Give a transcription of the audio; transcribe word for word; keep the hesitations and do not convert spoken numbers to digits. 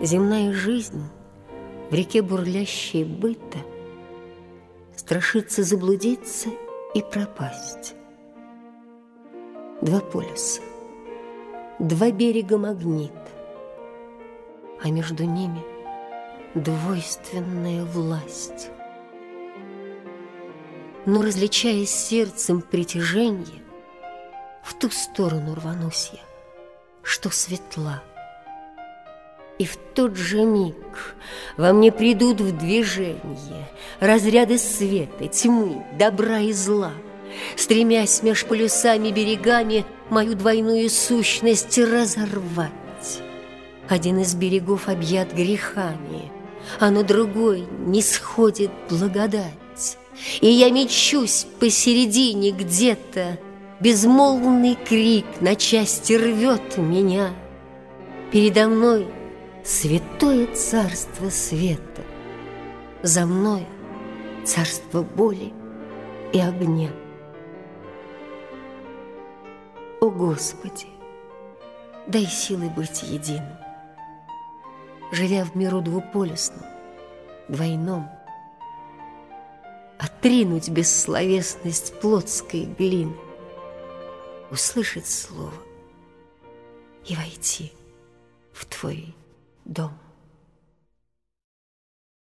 Земная жизнь в реке бурлящей быта страшится заблудиться и пропасть. Два полюса, два берега магнит, а между ними двойственная власть. Но, различая сердцем притяженье, в ту сторону рванусь я, что светла. И в тот же миг во мне придут в движение разряды света, тьмы, добра и зла, стремясь меж полюсами берегами мою двойную сущность разорвать. Один из берегов объят грехами, а на другой не сходит благодать. И я мечусь посередине где-то, безмолвный крик на части рвет меня. Передо мной святое царство света, за мною царство боли и огня. О Господи, дай силы быть единым, живя в миру двуполюсном, двойном, отринуть бессловесность плотской глины, услышать слово и войти в Твой дом.